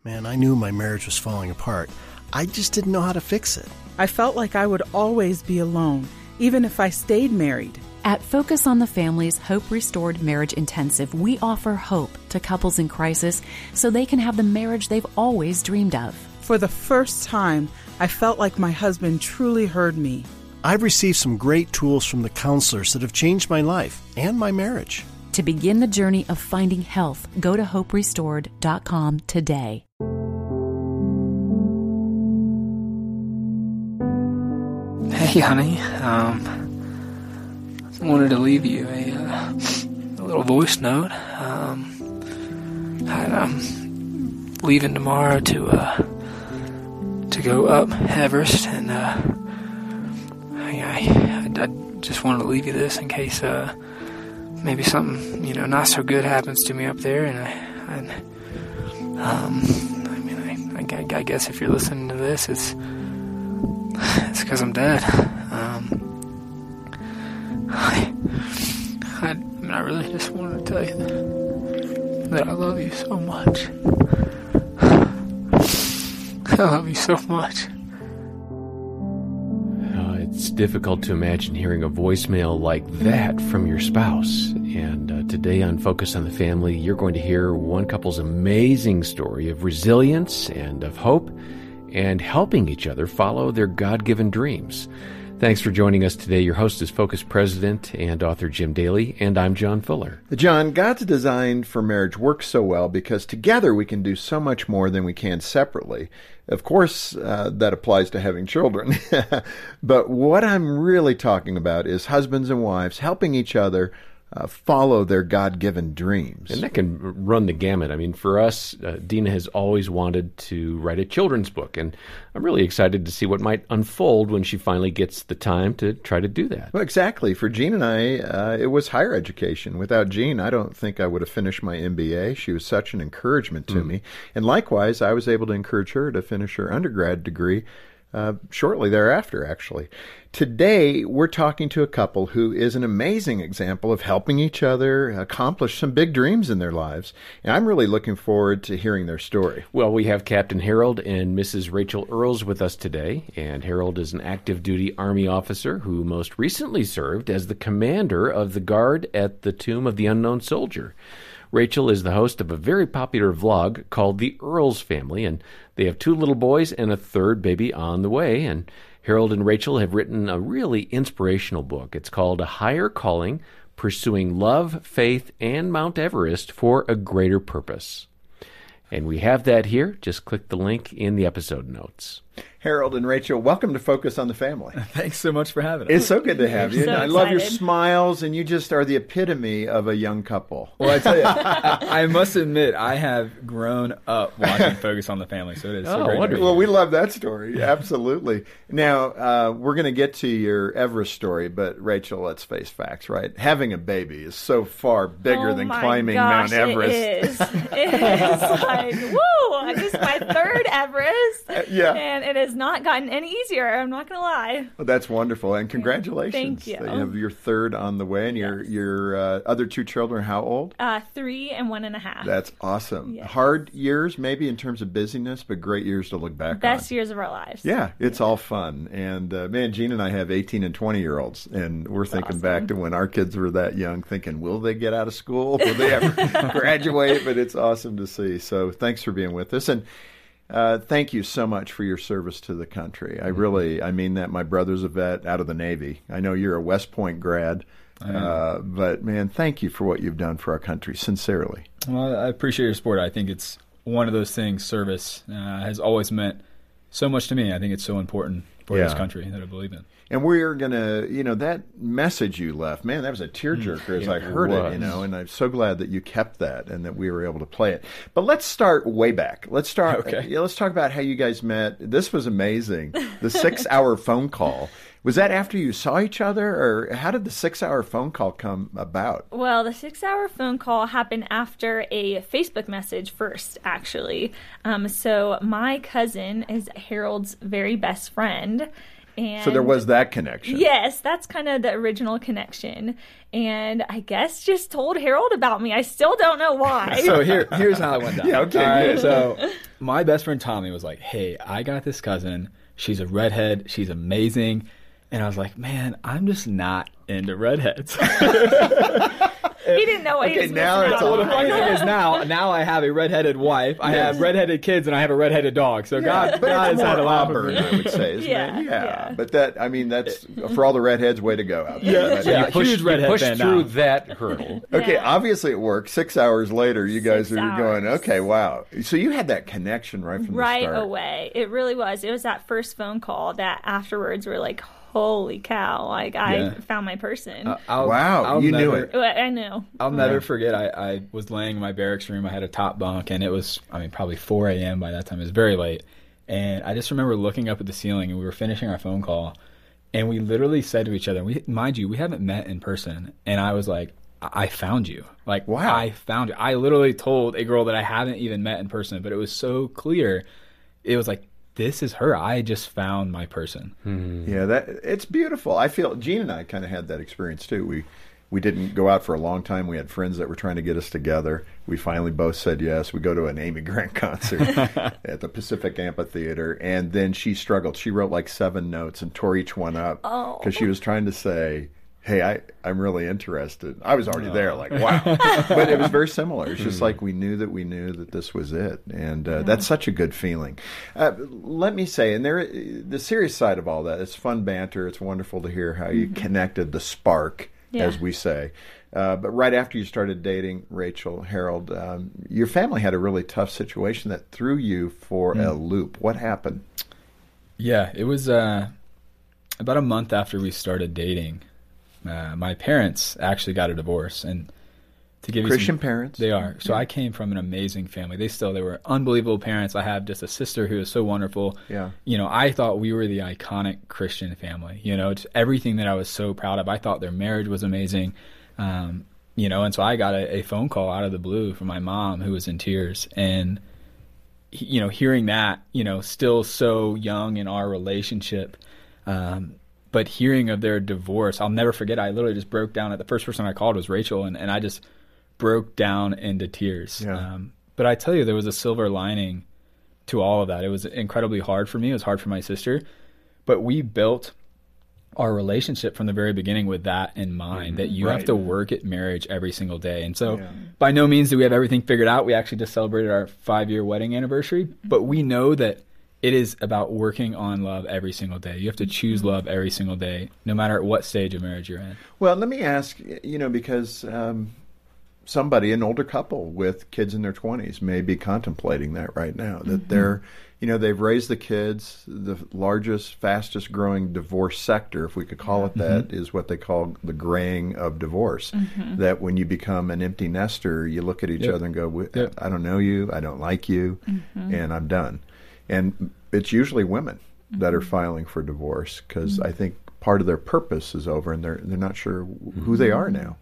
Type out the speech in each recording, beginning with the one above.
Man, I knew my marriage was falling apart. I just didn't know how to fix it. I felt like I would always be alone, even if I stayed married. At Focus on the Family's Hope Restored Marriage Intensive, we offer hope to couples in crisis so they can have the marriage they've always dreamed of. For the first time, I felt like my husband truly heard me. I've received some great tools from the counselors that have changed my life and my marriage. To begin the journey of finding health, go to hoperestored.com today. Hey, honey. I wanted to leave you a little voice note. I'm leaving tomorrow to go up Everest, and I just wanted to leave you this in case maybe something not so good happens to me up there, and I guess if you're listening to this, it's because I'm dead. I really just wanted to tell you that I love you so much. I love you so much. It's difficult to imagine hearing a voicemail like that from your spouse. And today on Focus on the Family, you're going to hear one couple's amazing story of resilience and of hope and helping each other follow their God-given dreams. Thanks for joining us today. Your host is Focus President and author Jim Daly, and I'm John Fuller. John, God's design for marriage works so well because together we can do so much more than we can separately. Of course, that applies to having children. But what I'm really talking about is husbands and wives helping each other follow their God-given dreams. And that can run the gamut. I mean, for us, Dina has always wanted to write a children's book, and I'm really excited to see what might unfold when she finally gets the time to try to do that. Well, exactly. For Jean and I, it was higher education. Without Jean, I don't think I would have finished my MBA. She was such an encouragement to me. And likewise, I was able to encourage her to finish her undergrad degree shortly thereafter, actually. Today, we're talking to a couple who is an amazing example of helping each other accomplish some big dreams in their lives. And I'm really looking forward to hearing their story. Well, we have Captain Harold and Mrs. Rachel Earls with us today. And Harold is an active duty Army officer who most recently served as the commander of the guard at the Tomb of the Unknown Soldier. Rachel is the host of a very popular vlog called The Earls Family, and they have 2 little boys and a 3rd baby on the way. And Harold and Rachel have written a really inspirational book. It's called A Higher Calling, Pursuing Love, Faith, and Mount Everest for a Greater Purpose. And we have that here. Just click the link in the episode notes. Harold and Rachel, welcome to Focus on the Family. Thanks so much for having us. It's so good to have you. So I love your excited. smiles, and you just are the epitome of a young couple. Well, I tell you, I must admit, I have grown up watching Focus on the Family, so it is so great. Wonderful. Well, we love that story. Absolutely. Now, we're going to get to your Everest story, but Rachel, let's face facts, right? Having a baby is so far bigger than climbing Mount Everest. It is. It is like, woo! This is my 3rd Everest. Yeah. And it has not gotten any easier. I'm not going to lie. Well, that's wonderful, and congratulations. Thank you. That you have your 3rd on the way, and your other 2 children, how old? 3 and 1.5. That's awesome. Yes. Hard years, maybe in terms of busyness, but great years to look back on. Best years of our lives. Yeah, it's all fun. And man, Jean and I have 18 and 20-year-olds, and we're thinking back to when our kids were that young, thinking, will they get out of school? Will they ever graduate? But it's awesome to see. So thanks for being with us. And thank you so much for your service to the country. I mean that. My brother's a vet out of the Navy. I know you're a West Point grad. But man, thank you for what you've done for our country, sincerely. Well, I appreciate your support. I think it's one of those things, service has always meant so much to me. I think it's so important for this country that I believe in. And we're going to, that message you left, man, that was a tearjerker as I heard it, and I'm so glad that you kept that and that we were able to play it. But let's start way back. Let's talk about how you guys met. This was amazing. The 6-hour phone call. Was that after you saw each other, or how did the 6-hour phone call come about? Well, the 6-hour phone call happened after a Facebook message first, actually. So my cousin is Harold's very best friend, And so there was that connection. Yes, that's kind of the original connection. And I guess just told Harold about me. I still don't know why. So here's how it went down. Yeah, okay. All right, so my best friend Tommy was like, hey, I got this cousin. She's a redhead. She's amazing. And I was like, man, I'm just not into redheads. He didn't know what he was now missing it's out all Well, on. the funny thing is now I have a redheaded wife, I have redheaded kids, and I have a redheaded dog. So God But has it's had a more lot of Auburn, I would say, isn't Yeah, it? yeah. But that's for all the redheads, way to go out there. Yeah, huge redhead pushed fan through now. that hurdle. Okay, Yeah. obviously it worked. 6 hours later, you guys 6 are going, hours. okay, wow. So you had that connection right from the Right start. away. It really was. It was that first phone call that afterwards we're like, holy cow, like I found my person. Wow, you knew it. I knew. I'll never forget. I was laying in my barracks room. I had a top bunk, and it was, probably 4 a.m. by that time. It was very late. And I just remember looking up at the ceiling, and we were finishing our phone call, and we literally said to each other, mind you, we haven't met in person. And I was like, I found you. Like, wow. I found you. I literally told a girl that I haven't even met in person, but it was so clear. It was like, this is her. I just found my person. Yeah, it's beautiful. I feel Gene and I kind of had that experience too. We didn't go out for a long time. We had friends that were trying to get us together. We finally both said yes. We go to an Amy Grant concert at the Pacific Amphitheater, and then she struggled. She wrote like 7 notes and tore each one up because she was trying to say, hey, I'm really interested. I was already there, like, wow. But it was very similar. It's just like we knew that this was it. And that's such a good feeling. Let me say, and the serious side of all that, it's fun banter. It's wonderful to hear how you connected the spark, as we say. But right after you started dating Rachel, Harold, your family had a really tough situation that threw you for a loop. What happened? Yeah, it was about a month after we started dating. My parents actually got a divorce, and to give you Christian parents. They are. So I came from an amazing family. They were unbelievable parents. I have just a sister who is so wonderful. Yeah. I thought we were the iconic Christian family. Just everything that I was so proud of. I thought their marriage was amazing. And so I got a phone call out of the blue from my mom, who was in tears, and hearing that, still so young in our relationship. But hearing of their divorce, I'll never forget. I literally just broke down. The first person I called was Rachel, and I just broke down into tears. Yeah. But I tell you, there was a silver lining to all of that. It was incredibly hard for me. It was hard for my sister. But we built our relationship from the very beginning with that in mind, that you have to work at marriage every single day. And so by no means do we have everything figured out. We actually just celebrated our 5-year wedding anniversary. But we know that it is about working on love every single day. You have to choose love every single day, no matter at what stage of marriage you're in. Well, let me ask, because somebody, an older couple with kids in their 20s, may be contemplating that right now, that they're, they've raised the kids. The largest, fastest growing divorce sector, if we could call it that, is what they call the graying of divorce. That when you become an empty nester, you look at each other and go, I don't know you, I don't like you, and I'm done. And it's usually women that are filing for divorce because I think part of their purpose is over and they're not sure who they are now.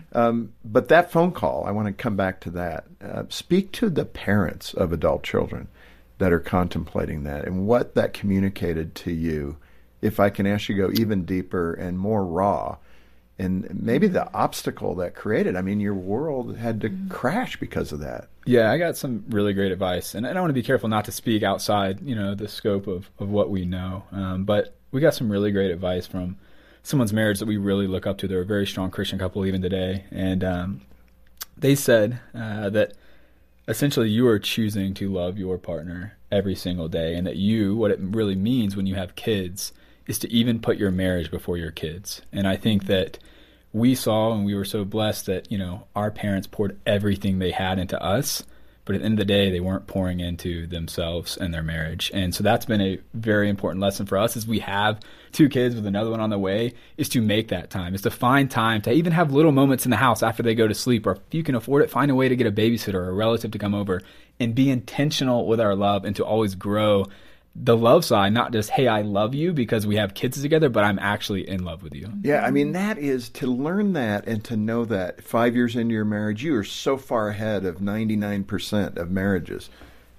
But that phone call, I want to come back to that. Speak to the parents of adult children that are contemplating that and what that communicated to you. If I can ask you to go even deeper and more raw, and maybe the obstacle that created. I mean, your world had to crash because of that. Yeah, I got some really great advice. And I want to be careful not to speak outside, the scope of what we know. But we got some really great advice from someone's marriage that we really look up to. They're a very strong Christian couple even today. And they said that essentially you are choosing to love your partner every single day. And that what it really means when you have kids is to even put your marriage before your kids. And I think that we saw, and we were so blessed that, our parents poured everything they had into us, but at the end of the day, they weren't pouring into themselves and their marriage. And so that's been a very important lesson for us as we have 2 kids with another one on the way, is to make that time, is to find time to even have little moments in the house after they go to sleep, or if you can afford it, find a way to get a babysitter or a relative to come over and be intentional with our love and to always grow the love side, not just, hey, I love you because we have kids together, but I'm actually in love with you. Yeah, I mean, that is to learn that and to know that 5 years into your marriage, you are so far ahead of 99% of marriages.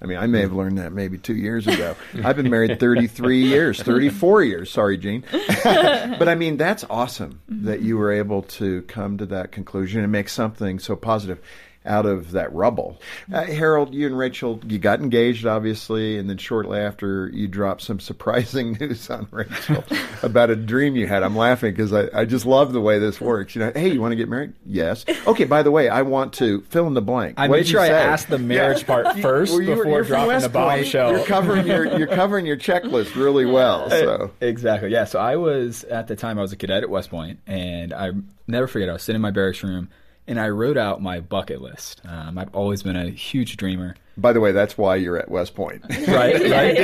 I mean, I may have learned that maybe 2 years ago. I've been married 33 years, 34 years. Sorry, Gene. But I mean, that's awesome that you were able to come to that conclusion and make something so positive out of that rubble. Harold, you and Rachel, you got engaged, obviously, and then shortly after, you dropped some surprising news on Rachel about a dream you had. I'm laughing because I just love the way this works. You know, hey, you want to get married? Yes. Okay, by the way, I want to fill in the blank. I made sure I asked the marriage part first before dropping the bombshell. You're covering your checklist really well. So. Exactly, yeah. So I was, at the time, I was a cadet at West Point, and I never forget, I was sitting in my barracks room, and I wrote out my bucket list. I've always been a huge dreamer. By the way, that's why you're at West Point. Right.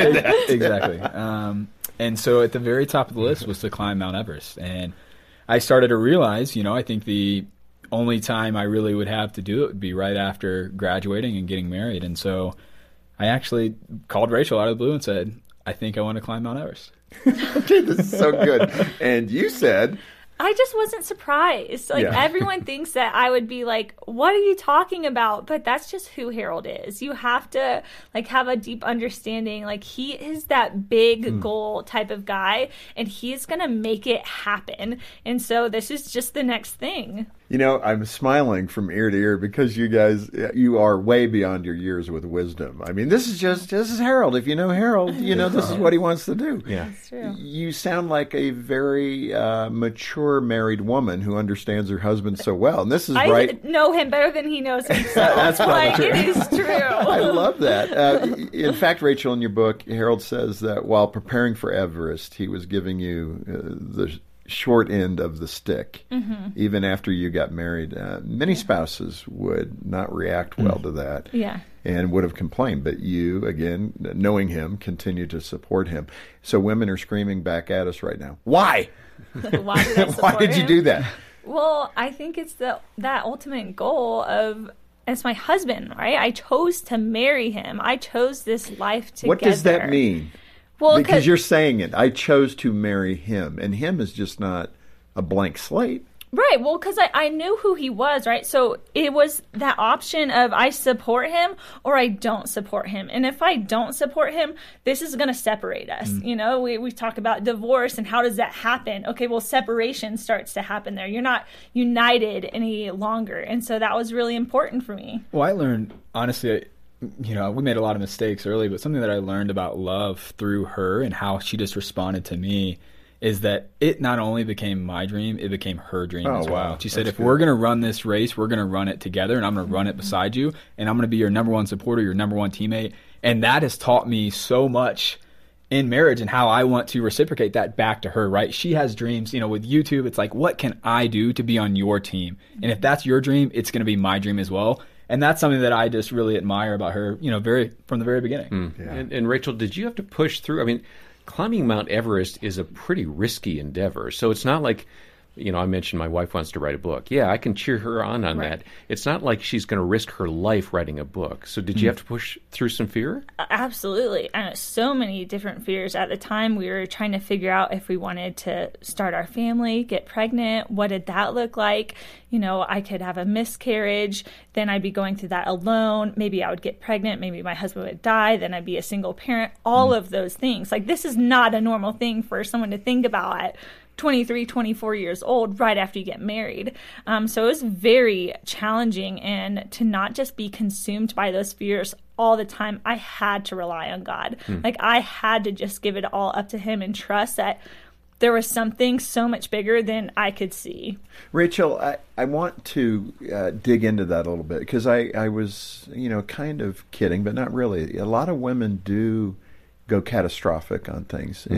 Exactly. And so at the very top of the list was to climb Mount Everest. And I started to realize, I think the only time I really would have to do it would be right after graduating and getting married. And so I actually called Rachel out of the blue and said, I think I want to climb Mount Everest. Okay, this is so good. And you said... I just wasn't surprised. Everyone thinks that I would be like, what are you talking about? But that's just who Harold is. You have to have a deep understanding. He is that big goal type of guy, and he's going to make it happen. And so this is just the next thing. I'm smiling from ear to ear because you guys, you are way beyond your years with wisdom. I mean, this is Harold. If you know Harold, this is what he wants to do. Yeah. That's true. You sound like a very mature married woman who understands her husband so well. And this is right. I know him better than he knows himself. That's probably true. It is true. I love that. In fact, Rachel, in your book, Harold says that while preparing for Everest, he was giving you the short end of the stick, even after you got married. Many spouses would not react well to that, and would have complained. But you, again, knowing him, continue to support him. So women are screaming back at us right now. Why? Why did I support Why did you do that? Well, I think it's that ultimate goal of. It's my husband, right? I chose to marry him. I chose this life together. What does that mean? Well, because you're saying it. I chose to marry him. And him is just not a blank slate. Right. Well, because I knew who he was, right? So it was that option of I support him or I don't support him. And if I don't support him, this is going to separate us. We talk about divorce and how does that happen? Okay, well, separation starts to happen there. You're not united any longer. And so that was really important for me. Well, I learned, honestly, we made a lot of mistakes early, but something that I learned about love through her and how she just responded to me is that it not only became my dream, it became her dream as well. Wow. She said, if we're going to run this race, we're going to run it together, and I'm going to run it beside you, and I'm going to be your number one supporter, your number one teammate. And that has taught me so much in marriage and how I want to reciprocate that back to her, right? She has dreams, with YouTube, it's like, what can I do to be on your team? And if that's your dream, it's going to be my dream as well. And that's something that I just really admire about her, from the very beginning. Yeah. And Rachel, did you have to push through? I mean, climbing Mount Everest is a pretty risky endeavor. So it's not like, I mentioned my wife wants to write a book. Yeah, I can cheer her on that. It's not like she's going to risk her life writing a book. So did you have to push through some fear? Absolutely. And so many different fears. At the time, we were trying to figure out if we wanted to start our family, get pregnant. What did that look like? I could have a miscarriage. Then I'd be going through that alone. Maybe I would get pregnant. Maybe my husband would die. Then I'd be a single parent. All of those things. This is not a normal thing for someone to think about at 23, 24 years old right after you get married. So it was very challenging, and to not just be consumed by those fears all the time, I had to rely on God. I had to just give it all up to him and trust that there was something so much bigger than I could see. Rachel, I want to dig into that a little bit because I was, kind of kidding, but not really. A lot of women do go catastrophic on things.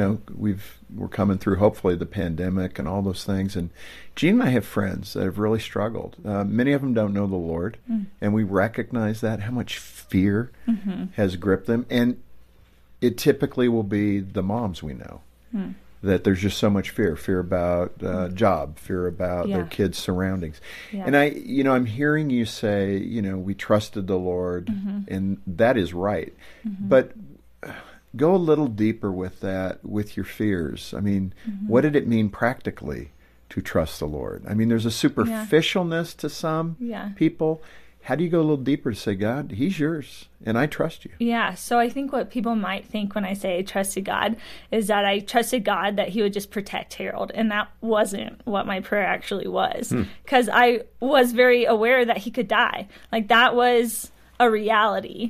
We're coming through, hopefully, the pandemic and all those things. And Gene and I have friends that have really struggled. Many of them don't know the Lord, and we recognize that, how much fear has gripped them. And it typically will be the moms we know. That there's just so much fear about job, fear about their kids' surroundings. Yeah. And I'm hearing you say, we trusted the Lord, and that is right. But go a little deeper with that, with your fears. I mean, what did it mean practically to trust the Lord? I mean, there's a superficialness to some people, How do you go a little deeper to say, God, he's yours, and I trust you? Yeah, so I think what people might think when I say I trusted God is that I trusted God that he would just protect Harold, and that wasn't what my prayer actually was, because I was very aware that he could die. Like, that was a reality,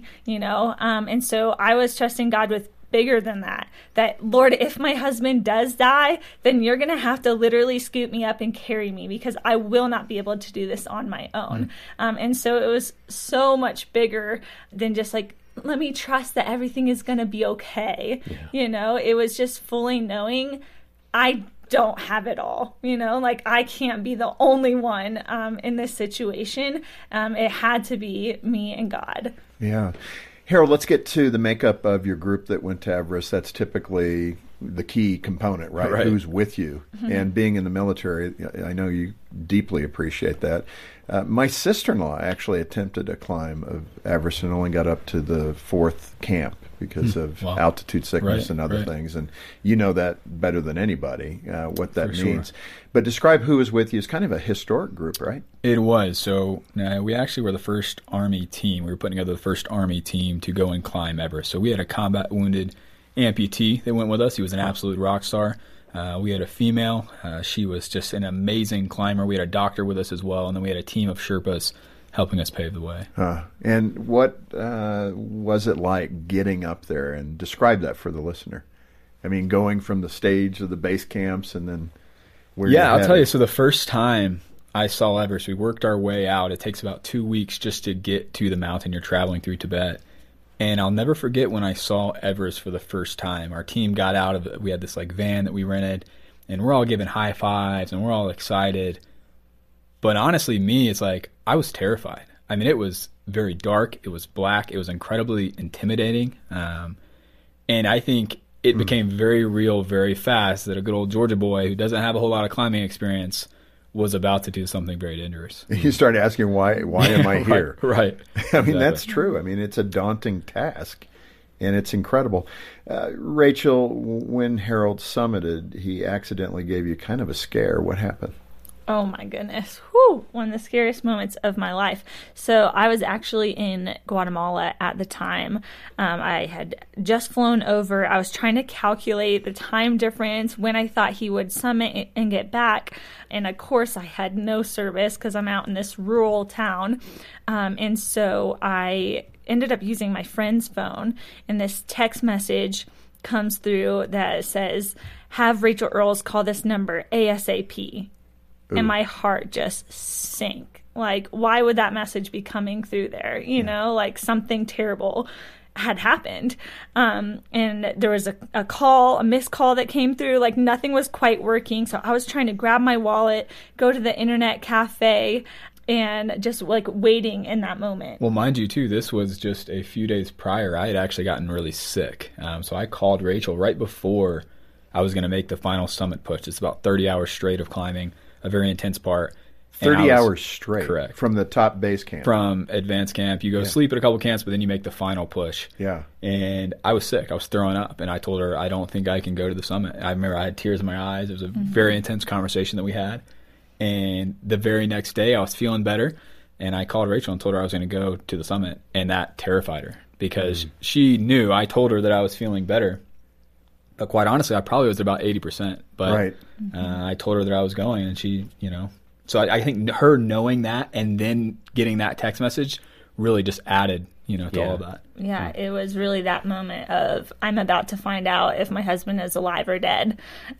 and so I was trusting God with bigger than that, Lord, if my husband does die, then you're going to have to literally scoop me up and carry me, because I will not be able to do this on my own. And so it was so much bigger than just like, let me trust that everything is going to be okay. Yeah. It was just fully knowing I don't have it all, like I can't be the only one in this situation. It had to be me and God. Yeah. Harold, let's get to the makeup of your group that went to Everest. That's typically the key component, right? Who's with you. And being in the military, I know you deeply appreciate that. My sister-in-law actually attempted a climb of Everest and only got up to the 4th camp because of altitude sickness and other things. And you know that better than anybody, what that means. Sure. But describe who was with you. It's kind of a historic group, right? It was. So we actually were the first Army team. We were putting together the first Army team to go and climb Everest. So we had a combat wounded amputee that went with us. He was an absolute rock star. We had a female. She was just an amazing climber. We had a doctor with us as well. And then we had a team of Sherpas helping us pave the way. And what was it like getting up there? And describe that for the listener. I mean, going from the stage of the base camps and then where you're I'll tell you. So the first time I saw Everest, we worked our way out. It takes about 2 weeks just to get to the mountain. You're traveling through Tibet. And I'll never forget when I saw Everest for the first time. Our team got out of it. We had this like van that we rented, and we're all giving high fives, and we're all excited. But honestly, it's like I was terrified. I mean, it was very dark. It was black. It was incredibly intimidating. And I think it became very real very fast that a good old Georgia boy who doesn't have a whole lot of climbing experience was about to do something very dangerous. You start asking, why am I here? Right. I mean, that's true. I mean, it's a daunting task, and it's incredible. Rachel, when Harold summited, he accidentally gave you kind of a scare. What happened? Oh my goodness. Whew, one of the scariest moments of my life. So I was actually in Guatemala at the time. I had just flown over. I was trying to calculate the time difference when I thought he would summit and get back. And of course I had no service because I'm out in this rural town. And so I ended up using my friend's phone, and this text message comes through that says, "Have Rachel Earls call this number ASAP." Ooh. And my heart just sank. Like, why would that message be coming through there? You know, like something terrible had happened. And there was a missed call that came through. Like, nothing was quite working. So I was trying to grab my wallet, go to the internet cafe, and just like waiting in that moment. Well, mind you, too, this was just a few days prior. I had actually gotten really sick. So I called Rachel right before I was going to make the final summit push. It's about 30 hours straight of climbing. A very intense part. 30 hours straight? Correct. From the top base camp? From advanced camp. You go sleep at a couple camps, but then you make the final push. Yeah. And I was sick. I was throwing up. And I told her, I don't think I can go to the summit. I remember I had tears in my eyes. It was a very intense conversation that we had. And the very next day, I was feeling better. And I called Rachel and told her I was going to go to the summit. And that terrified her because she knew. I told her that I was feeling better. But quite honestly, I probably was about 80%. But I told her that I was going, and she, So I think her knowing that and then getting that text message really just added, to all of that. Yeah, it was really that moment of I'm about to find out if my husband is alive or dead.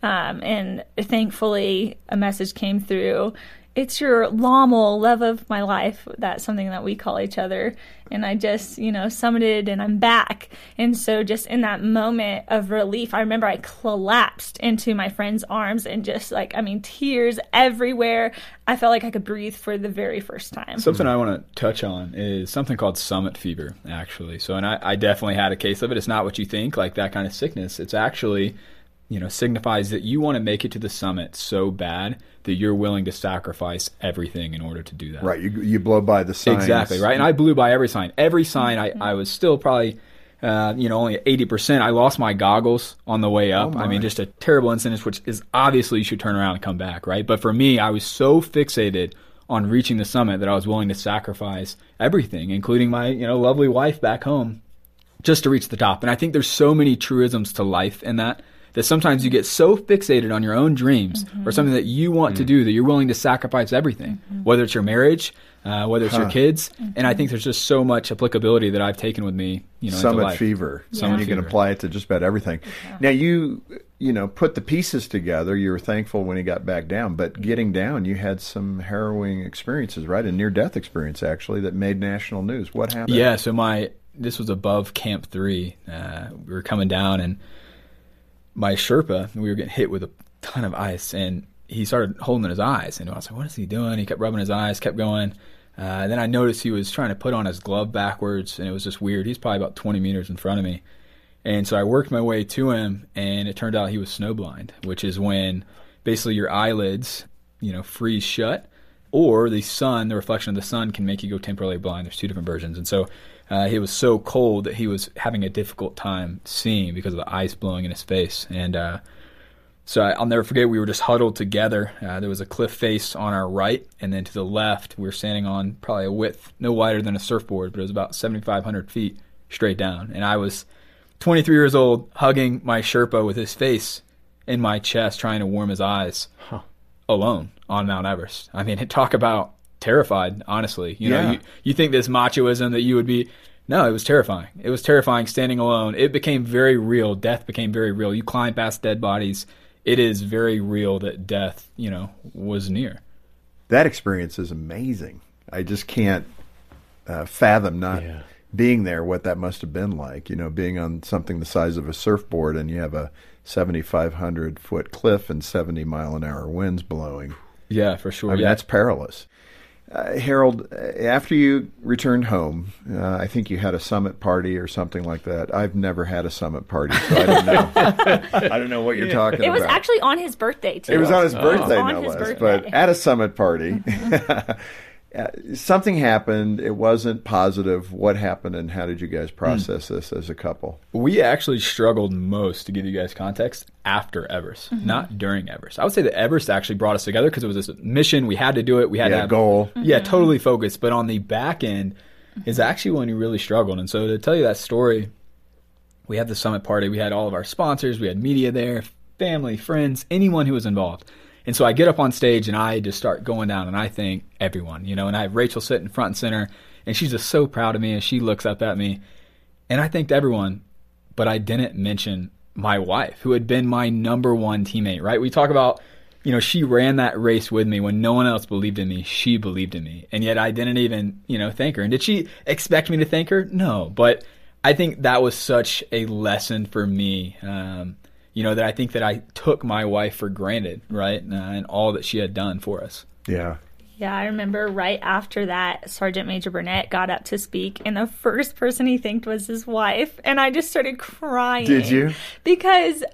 And thankfully, a message came through. It's your Lommel, love of my life. That's something that we call each other. And I just, summited and I'm back. And so just in that moment of relief, I remember I collapsed into my friend's arms and just tears everywhere. I felt like I could breathe for the very first time. Something I want to touch on is something called summit fever, actually. So, and I definitely had a case of it. It's not what you think, like that kind of sickness. It's actually, signifies that you want to make it to the summit so bad that you're willing to sacrifice everything in order to do that. Right. You blow by the signs. Exactly, right? And I blew by every sign. Every sign, I was still probably, only at 80%. I lost my goggles on the way up. Just a terrible incident, which is obviously you should turn around and come back, right? But for me, I was so fixated on reaching the summit that I was willing to sacrifice everything, including my, lovely wife back home, just to reach the top. And I think there's so many truisms to life in that sometimes you get so fixated on your own dreams or something that you want to do that you're willing to sacrifice everything, whether it's your marriage, whether it's your kids. And I think there's just so much applicability that I've taken with me, Summit fever. Summit You fever. can apply it to just about everything. Yeah. Now, you put the pieces together. You were thankful when he got back down. But getting down, you had some harrowing experiences, right? A near-death experience, actually, that made national news. What happened? Yeah, so this was above Camp 3. We were coming down, and my Sherpa, we were getting hit with a ton of ice, and he started holding his eyes. And I was like, what is he doing? He kept rubbing his eyes, kept going. Then I noticed he was trying to put on his glove backwards, and it was just weird. He's probably about 20 meters in front of me. And so I worked my way to him, and it turned out he was snowblind, which is when basically your eyelids, freeze shut, or the reflection of the sun can make you go temporarily blind. There's two different versions. And so he was so cold that he was having a difficult time seeing because of the ice blowing in his face. And so I'll never forget, we were just huddled together. There was a cliff face on our right, and then to the left, we were standing on probably a width no wider than a surfboard, but it was about 7,500 feet straight down. And I was 23 years old, hugging my Sherpa with his face in my chest, trying to warm his eyes alone on Mount Everest. I mean, talk about terrified, honestly. You think this machoism that you would be. No, it was terrifying. It was terrifying standing alone. It became very real. Death became very real. You climb past dead bodies. It is very real that death, was near. That experience is amazing. I just can't fathom not being there, what that must have been like, being on something the size of a surfboard, and you have a 7,500-foot cliff and 70-mile-an-hour winds blowing. Yeah, for sure. I mean, that's perilous. Harold, after you returned home, I think you had a summit party or something like that. I've never had a summit party, so I don't know. I don't know what you're talking about. It was actually on his birthday, too. It was on his birthday, no less. But at a summit party, something happened. It wasn't positive. What happened, and how did you guys process this as a couple? We actually struggled most, to give you guys context, after Everest, not during Everest. I would say that Everest actually brought us together because it was this mission. We had to do it. We had to have a goal. Yeah, totally focused. But on the back end is actually when we really struggled. And so to tell you that story, we had the summit party. We had all of our sponsors. We had media there, family, friends, anyone who was involved. And so I get up on stage and I just start going down and I thank everyone, and I have Rachel sitting front and center and she's just so proud of me and she looks up at me and I thanked everyone, but I didn't mention my wife, who had been my number one teammate, right? We talk about, she ran that race with me when no one else believed in me. She believed in me. And yet I didn't even, thank her. And did she expect me to thank her? No. But I think that was such a lesson for me, that I think that I took my wife for granted, right? And all that she had done for us. Yeah. Yeah, I remember right after that, Sergeant Major Burnett got up to speak, and the first person he thanked was his wife, and I just started crying. Did you? Because,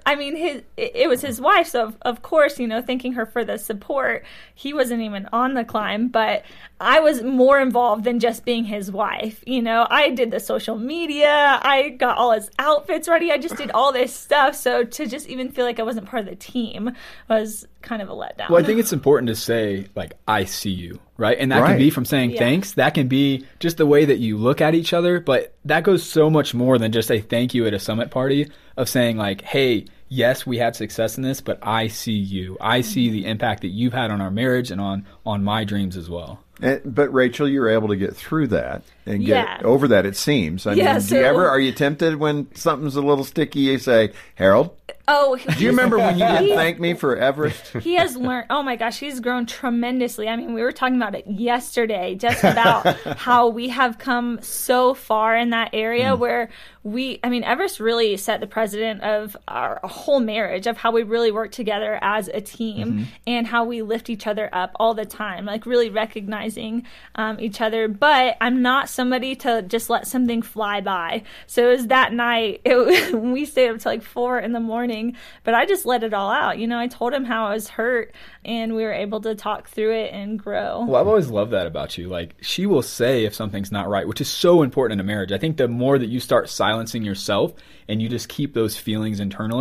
it was his wife, so of course, thanking her for the support. He wasn't even on the climb, but I was more involved than just being his wife. I did the social media, I got all his outfits ready, I just did all this stuff, so to just even feel like I wasn't part of the team was kind of a letdown. Well, I think it's important to say, I see you, right? And that can be from saying thanks. That can be just the way that you look at each other. But that goes so much more than just a thank you at a summit party of saying hey, yes, we had success in this, but I see you. I see the impact that you've had on our marriage and on my dreams as well. But Rachel, you were able to get through that and get over that, it seems. I mean, are you tempted when something's a little sticky, you say, Harold? Oh, do you remember when you didn't thank me for Everest? He has learned. Oh my gosh, he's grown tremendously. We were talking about it yesterday, just about how we have come so far in that area where Everest really set the precedent of our whole marriage, of how we really work together as a team and how we lift each other up all the time, really recognizing each other. But I'm not somebody to just let something fly by. So it was that night, we stayed up till 4 a.m, but I just let it all out. I told him how I was hurt and we were able to talk through it and grow. Well, I've always loved that about you. She will say if something's not right, which is so important in a marriage. I think the more that you start silencing yourself and you just keep those feelings internally,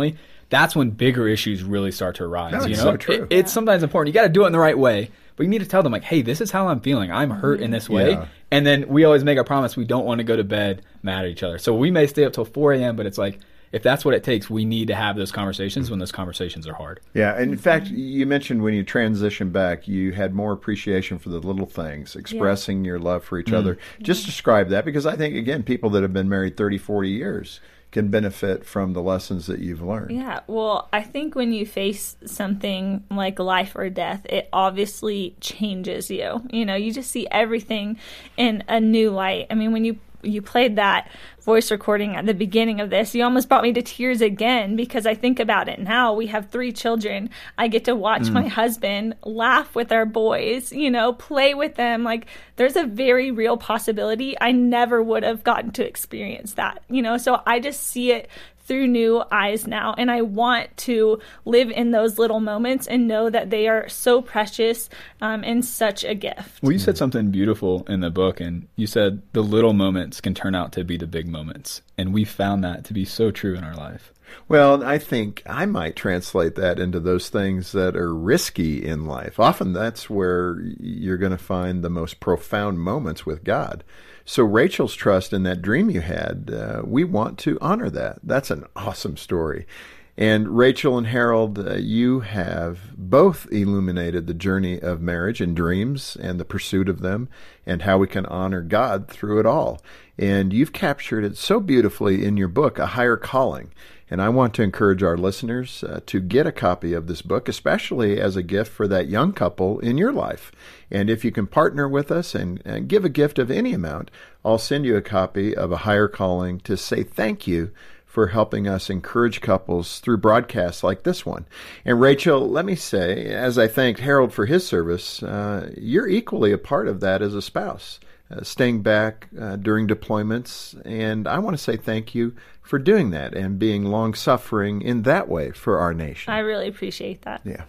that's when bigger issues really start to arise. No, you it's know, so true. It's sometimes important. You got to do it in the right way, but you need to tell them like, hey, this is how I'm feeling. I'm hurt in this way. Yeah. And then we always make a promise we don't want to go to bed mad at each other. So we may stay up till 4 a.m., but it's like, if that's what it takes, we need to have those conversations when those conversations are hard. Yeah, and in fact, you mentioned when you transitioned back, you had more appreciation for the little things, expressing your love for each other. Just describe that, because I think, again, people that have been married 30, 40 years can benefit from the lessons that you've learned. Yeah, well, I think when you face something like life or death, it obviously changes you. You know, you just see everything in a new light. I mean, when you played that voice recording at the beginning of this, you almost brought me to tears again, because I think about it now. We have 3 children. I get to watch my husband laugh with our boys, you know, play with them. Like, there's a very real possibility I never would have gotten to experience that, you know, so I just see it through new eyes now, and I want to live in those little moments and know that they are so precious and such a gift. Well, you said something beautiful in the book, and you said the little moments can turn out to be the big moments, and we found that to be so true in our life. Well, I think I might translate that into those things that are risky in life. Often that's where you're going to find the most profound moments with God. So Rachel's trust in that dream you had, we want to honor that. That's an awesome story. And Rachel and Harold, you have both illuminated the journey of marriage and dreams and the pursuit of them and how we can honor God through it all. And you've captured it so beautifully in your book, A Higher Calling. And I want to encourage our listeners to get a copy of this book, especially as a gift for that young couple in your life. And if you can partner with us and give a gift of any amount, I'll send you a copy of A Higher Calling to say thank you for helping us encourage couples through broadcasts like this one. And Rachel, let me say, as I thanked Harold for his service, you're equally a part of that as a spouse, staying back during deployments. And I want to say thank you for doing that and being long-suffering in that way for our nation. I really appreciate that. Yeah.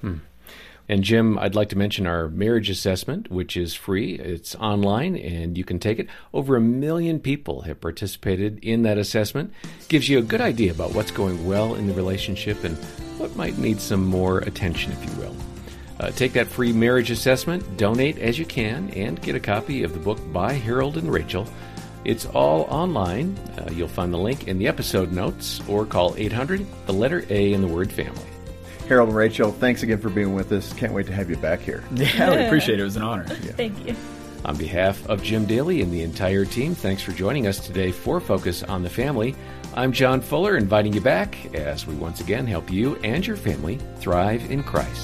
And Jim, I'd like to mention our marriage assessment, which is free. It's online, and you can take it. Over 1 million people have participated in that assessment. Gives you a good idea about what's going well in the relationship and what might need some more attention, if you will. Take that free marriage assessment, donate as you can, and get a copy of the book by Harold and Rachel. It's all online. You'll find the link in the episode notes, or call 800, the letter A in the word family. Harold and Rachel, thanks again for being with us. Can't wait to have you back here. Yeah, we appreciate it. It was an honor. Yeah. Thank you. On behalf of Jim Daly and the entire team, thanks for joining us today for Focus on the Family. I'm John Fuller, inviting you back as we once again help you and your family thrive in Christ.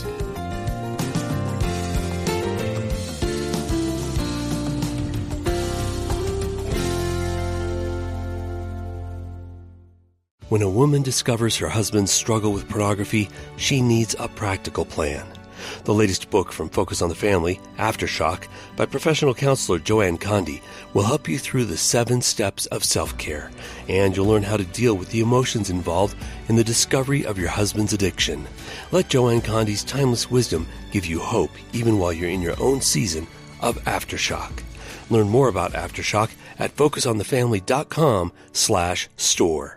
When a woman discovers her husband's struggle with pornography, she needs a practical plan. The latest book from Focus on the Family, Aftershock, by professional counselor Joanne Condi, will help you through the 7 steps of self-care, and you'll learn how to deal with the emotions involved in the discovery of your husband's addiction. Let Joanne Condi's timeless wisdom give you hope even while you're in your own season of Aftershock. Learn more about Aftershock at focusonthefamily.com/store.